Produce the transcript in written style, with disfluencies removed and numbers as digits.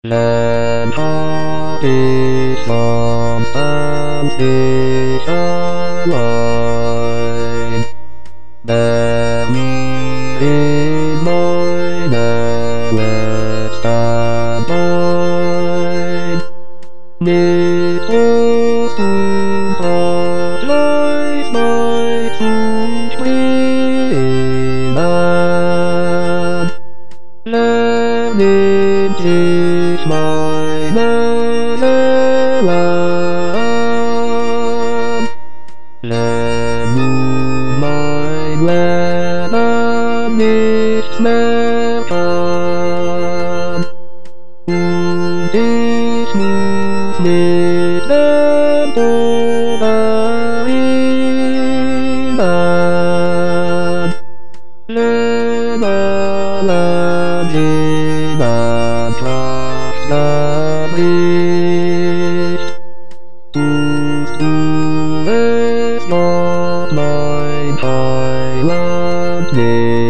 Land of the storms and fish alive. Then in my rest abide. Need us to life my true freedom. Let it teach my land. Let move my land and its welcome. This moves with them to the inland. Let the land in and trust the breeze. To rest not my Thailand.